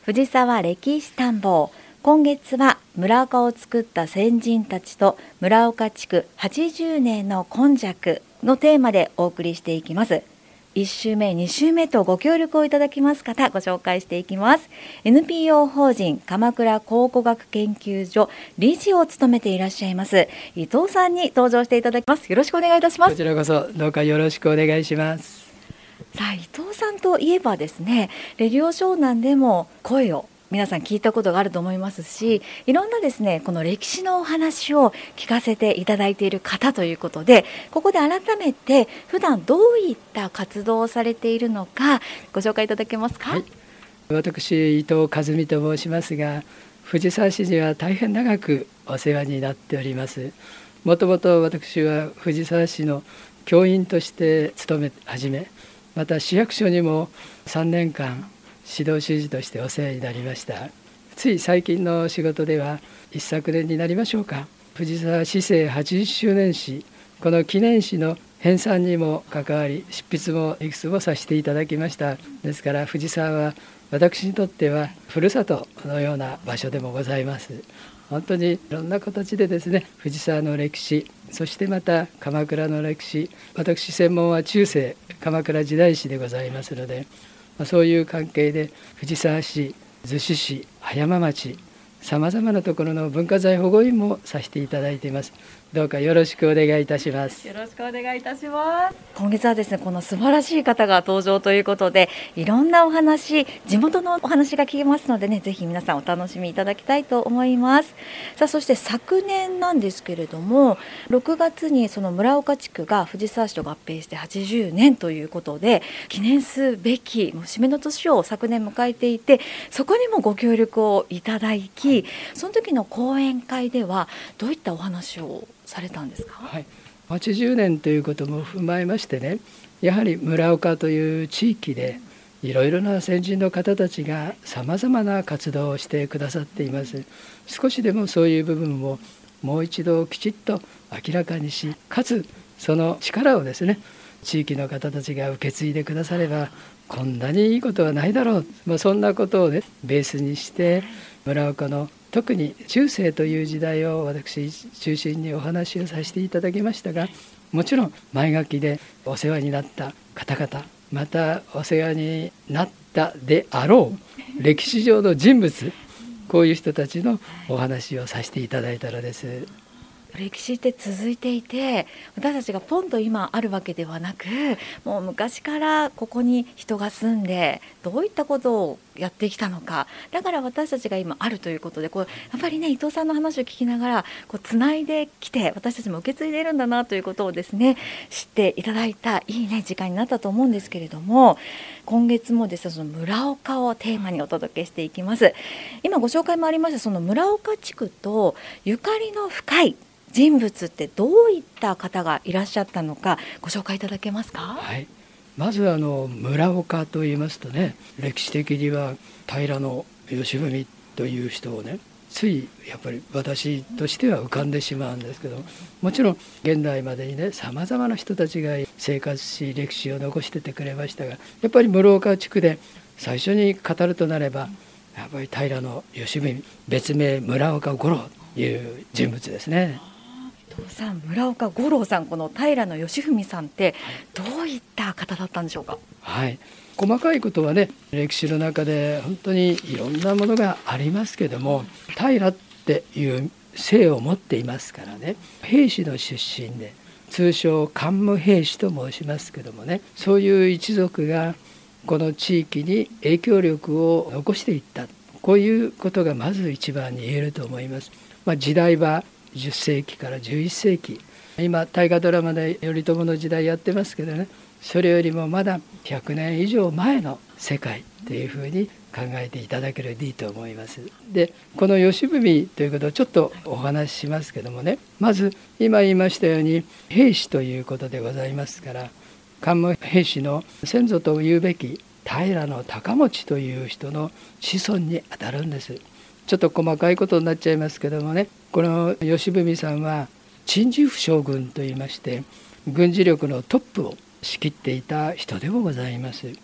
藤沢歴史探訪。今月は村岡を作った先人たちと村岡地区80年の今昔のテーマでお送りしていきます。1週目2週目とご協力をいただきます方ご紹介していきます。 NPO 法人鎌倉考古学研究所理事を務めていらっしゃいます伊藤さんに登場していただきます。よろしくお願いいたします。 こちらこそどうかよろしくお願いします。 さあ伊藤さんといえばですね、レディオ湘南でも声を皆さん聞いたことがあると思いますし、いろんなですねこの歴史のお話を聞かせていただいている方ということで、ここで改めて普段どういった活動をされているのかご紹介いただけますか。 はい、私伊藤和美と申しますが、藤沢市には大変長くお世話になっております。もともと私は藤沢市の教員として勤め始め、また市役所にも3年間指導主事としてお世話になりました。つい最近の仕事では一昨年になりましょうか、藤沢市政80周年誌、この記念誌の編纂にも関わり、執筆もいくつもさせていただきました。ですから藤沢は私にとってはふるさとのような場所でもございます。本当にいろんな形でですね、藤沢の歴史、そしてまた鎌倉の歴史、私専門は中世鎌倉時代史でございますので、そういう関係で藤沢市、逗子市、葉山町、さまざまなところの文化財保護員もさせていただいています。どうかよろしくお願いいたします。 よろしくお願いいたします。今月はですねこの素晴らしい方が登場ということで、いろんなお話、地元のお話が聞けますのでね、ぜひ皆さんお楽しみいただきたいと思います。さあそして昨年なんですけれども、6月にその村岡地区が藤沢市と合併して80年ということで、記念すべき節目の年を昨年迎えていて、そこにもご協力をいただき、その時の講演会ではどういったお話をされたんですか。 はい、80年ということも踏まえましてね、やはり村岡という地域でいろいろな先人の方たちがさまざまな活動をしてくださっています。少しでもそういう部分をもう一度きちっと明らかにし、かつその力をですね地域の方たちが受け継いでくださればこんなにいいことはないだろう、そんなことをねベースにして村岡の特に中世という時代を私中心にお話をさせていただきましたが、もちろん前書きでお世話になった方々、またお世話になったであろう歴史上の人物、こういう人たちのお話をさせていただいたのです。 歴史って続いていて、私たちがポンと今あるわけではなく、もう昔からここに人が住んでどういったことをやってきたのか、だから私たちが今あるということで、やっぱりね伊藤さんの話を聞きながらつないできて、私たちも受け継いでいるんだなということをですね知っていただいたいいね時間になったと思うんですけれども、今月もですねその村岡をテーマにお届けしていきます。今ご紹介もありましたその村岡地区とゆかりの深い人物ってどういった方がいらっしゃったのかご紹介いただけますか。 はい、まず村岡といいますとね、歴史的には平義文という人をね、ついやっぱり私としては浮かんでしまうんですけど、もちろん現代までにねさまざまな人たちが生活し歴史を残しててくれましたが、やっぱり村岡地区で最初に語るとなればやっぱり平義文、別名村岡五郎という人物ですね。 伊藤さん、村岡五郎さん、この平義文さんってどういった方だったんでしょうか。 はい、細かいことはね歴史の中で本当にいろんなものがありますけども、平っていう姓を持っていますからね、兵士の出身で通称桓武兵士と申しますけどもね、そういう一族がこの地域に影響力を残していった、こういうことがまず一番に言えると思います。時代は10世紀から11世紀、今大河ドラマで頼朝の時代やってますけどね、それよりもまだ100年以上前の世界というふうに考えていただければいいと思います。で、この義文ということをちょっとお話ししますけどもね、まず今言いましたように兵士ということでございますから、桓武兵士の先祖というべき平高持という人の子孫にあたるんです。ちょっと細かいことになっちゃいますけどもね、この義文さんは鎮守府将軍といいまして軍事力のトップを仕切っていた人でもございます。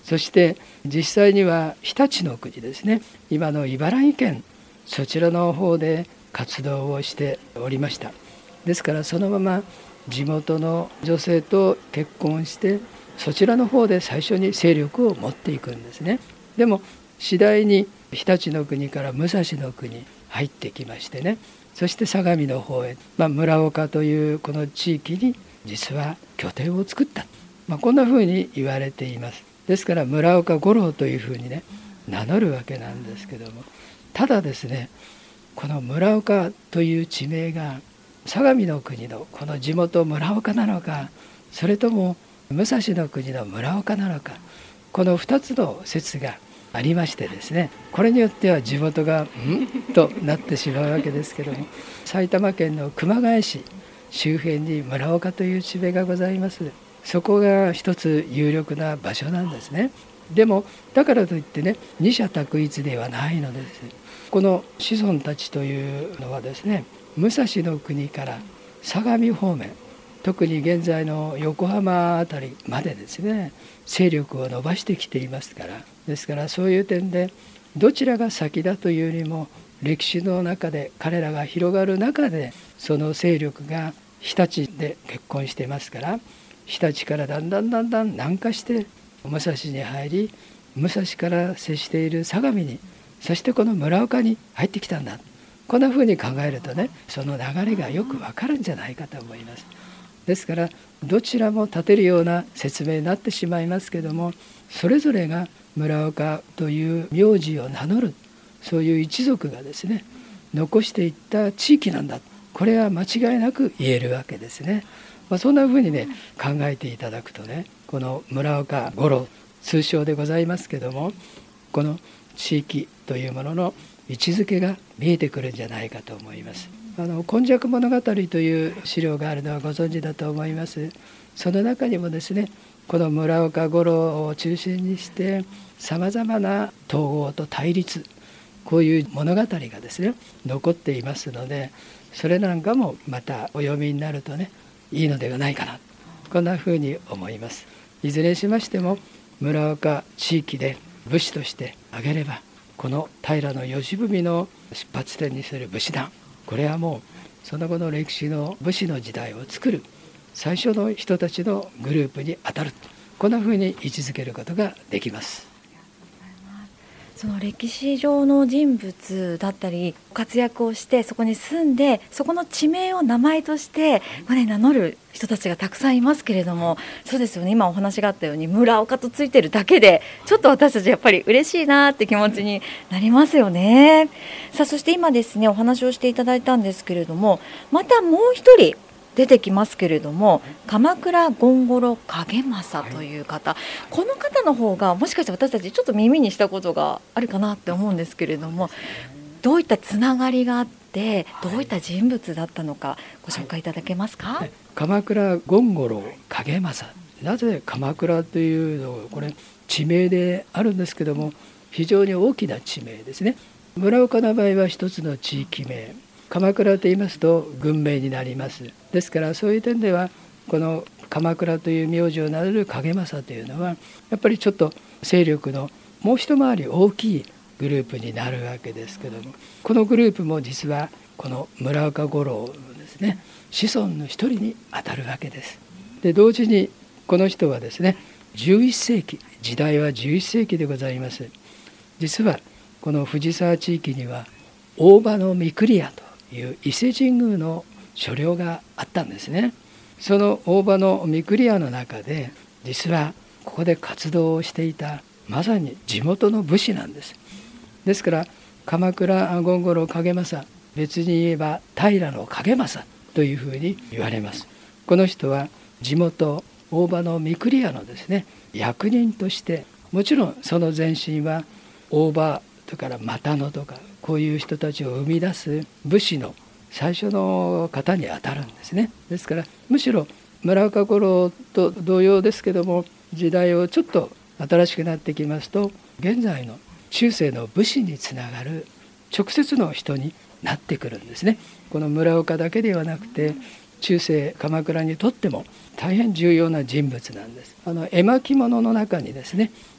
そして実際には日立の国ですね、今の茨城県、そちらの方で活動をしておりました。ですからそのまま地元の女性と結婚して、そちらの方で最初に勢力を持っていくんですね。でも次第に日立の国から武蔵の国に入ってきましてね、そして相模の方へ、村岡というこの地域に実は拠点を作った、こんなふうに言われています。ですから村岡五郎というふうにね名乗るわけなんですけども、ただですね、この村岡という地名が相模の国のこの地元村岡なのか、それとも武蔵の国の村岡なのか、この2つの説がありましてですね、これによっては地元がとなってしまうわけですけども、埼玉県の熊谷市周辺に村岡という地名がございます。そこが一つ有力な場所なんですね。でもだからといってね、二者択一ではないのです。この子孫たちというのはですね、武蔵の国から相模方面、特に現在の横浜あたりまでですね、勢力を伸ばしてきていますから、ですからそういう点でどちらが先だというよりも、歴史の中で彼らが広がる中で、その勢力が日立で結婚していますから、日立からだんだん南下して武蔵に入り、武蔵から接している相模に、そしてこの村岡に入ってきたんだ、こんなふうに考えるとね、その流れがよくわかるんじゃないかと思います。ですからどちらも立てるような説明になってしまいますけども、それぞれが村岡という名字を名乗る、そういう一族がですね残していった地域なんだ、これは間違いなく言えるわけですね。そんなふうにね考えていただくとね、この村岡五郎、通称でございますけども、この地域というものの位置づけが見えてくるんじゃないかと思います。今昔物語という資料があるのはご存知だと思います。その中にもですね、この村岡五郎を中心にしてさまざまな統合と対立、こういう物語がですね残っていますので、それなんかもまたお読みになるとねいいのではないかな、こんなふうに思います。いずれにしましても村岡地域で武士として挙げれば、この平義文の出発点にする武士団、これはもうその後の歴史の武士の時代を作る最初の人たちのグループに当たる、こんなふうに位置づけることができます。 その歴史上の人物だったり活躍をして、そこに住んで、そこの地名を名前として名乗る人たちがたくさんいますけれども、そうですよね、今お話があったように村岡とついてるだけでちょっと私たちやっぱり嬉しいなって気持ちになりますよね。さあ、そして今ですねお話をしていただいたんですけれども、またもう一人出てきますけれども、鎌倉権五郎景政という方、この方の方がもしかして私たちちょっと耳にしたことがあるかなって思うんですけれども、どういったつながりがあってどういった人物だったのかご紹介いただけますか。 鎌倉権五郎景政、なぜ鎌倉というの、これ地名であるんですけども、非常に大きな地名ですね。村岡の場合は一つの地域名、鎌倉と言いますと郡名になります。ですからそういう点では、この鎌倉という名字を名乗る景政というのはやっぱりちょっと勢力のもう一回り大きいグループになるわけですけども、このグループも実はこの村岡五郎ですね、子孫の一人にあたるわけです。で同時にこの人はですね11世紀、時代は11世紀でございます。実はこの藤沢地域には大場の御厨という伊勢神宮の所領があったんですね。その大場の御厨の中で、実はここで活動をしていたまさに地元の武士なんです。ですから鎌倉権五郎景政、別に言えば平景政というふうに言われます。この人は地元大場の御厨のですね役人として、もちろんその前身は大場とから又野とか、こういう人たちを生み出す武士の最初の方にあたるんですね。ですからむしろ村岡五郎と同様ですけども、時代をちょっと新しくなってきますと、現在の中世の武士につながる直接の人になってくるんですね。この村岡だけではなくて、中世鎌倉にとっても大変重要な人物なんです。絵巻物の中にですね、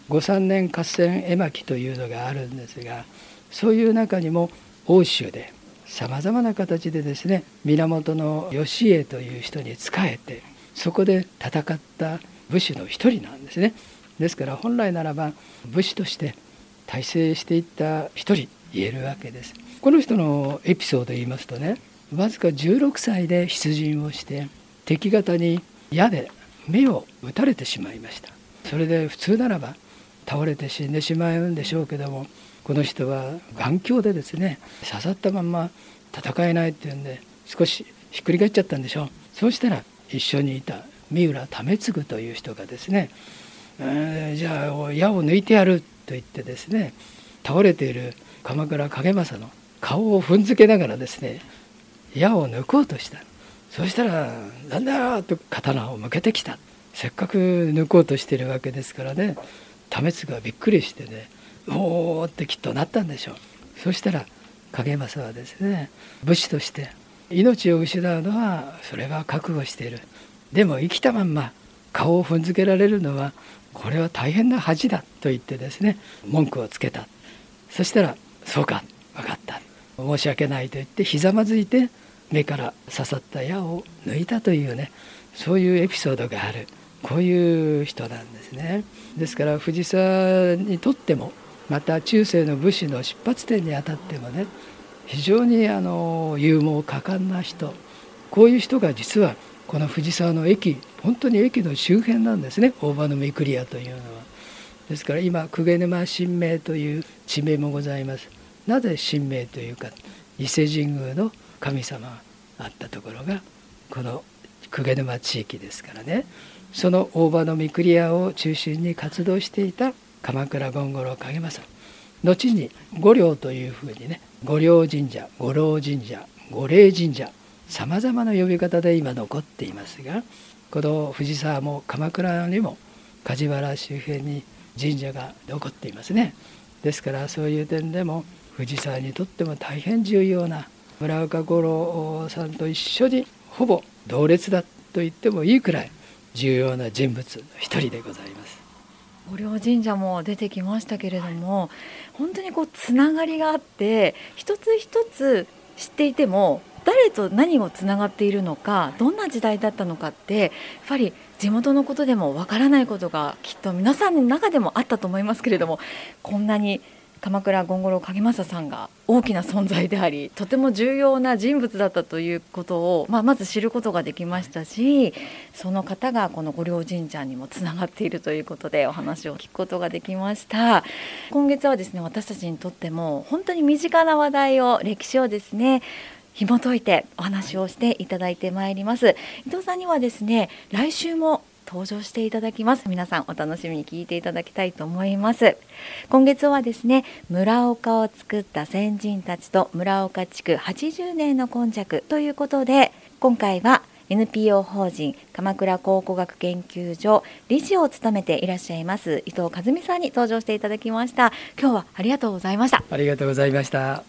御三年合戦絵巻というのがあるんですが、そういう中にも欧州でさまざまな形でですね、源義家という人に仕えて、そこで戦った武士の一人なんですね。ですから本来ならば武士として大成していった一人言えるわけです。この人のエピソードで言いますとね、わずか16歳で出陣をして敵方に矢で目を撃たれてしまいました。それで普通ならば倒れて死んでしまうんでしょうけども、この人は眼鏡でですね、刺さったまんま戦えないっていうんで少しひっくり返っちゃったんでしょう。そうしたら一緒にいた三浦為次という人がですね、じゃあ矢を抜いてやると言ってですね、倒れている鎌倉景政の顔を踏んづけながらですね、矢を抜こうとした。そうしたらなんだと刀を向けてきた。せっかく抜こうとしているわけですからね、為次がびっくりしてね、おーってきっとなったんでしょう。そしたら景政はですね、武士として命を失うのはそれは覚悟している。でも生きたまんま顔を踏んづけられるのはこれは大変な恥だと言ってですね、文句をつけた。そしたらそうか、分かった、申し訳ないと言ってひざまずいて目から刺さった矢を抜いたというね、そういうエピソードがある、こういう人なんですね。ですから藤沢にとっても、また中世の武士の出発点にあたってもね、非常に勇猛果敢な人、こういう人が実はこの藤沢の駅、本当に駅の周辺なんですね、大場御厨というのは。ですから今鵠沼神明という地名もございます。なぜ神明というか、伊勢神宮の神様があったところがこの鵠沼地域ですからね。その大場御厨を中心に活動していた鎌倉権五郎景政、後に五稜というふうにね、五稜神社、五郎神社、五霊神社、さまざまな呼び方で今残っていますが、この藤沢も鎌倉にも梶原周辺に神社が残っていますね。ですからそういう点でも藤沢にとっても大変重要な、村岡五郎さんと一緒にほぼ同列だと言ってもいいくらい重要な人物の一人でございます。 五稜神社も出てきましたけれども、本当につながりがあって、一つ一つ知っていても誰と何をつながっているのか、どんな時代だったのかって、やっぱり地元のことでもわからないことがきっと皆さんの中でもあったと思いますけれども、こんなに鎌倉権五郎景政さんが大きな存在であり、とても重要な人物だったということを、まず知ることができましたし、その方がこの五稜神社にもつながっているということでお話を聞くことができました。今月はですね、私たちにとっても本当に身近な話題を、歴史をですね紐解いてお話をしていただいてまいります。伊藤さんにはですね、来週も登場していただきます。皆さんお楽しみに聞いていただきたいと思います。今月はですね、村岡を作った先人たちと村岡地区80年の今昔ということで、今回は NPO 法人鎌倉考古学研究所理事を務めていらっしゃいます伊藤和美さんに登場していただきました。今日はありがとうございました。 ありがとうございました。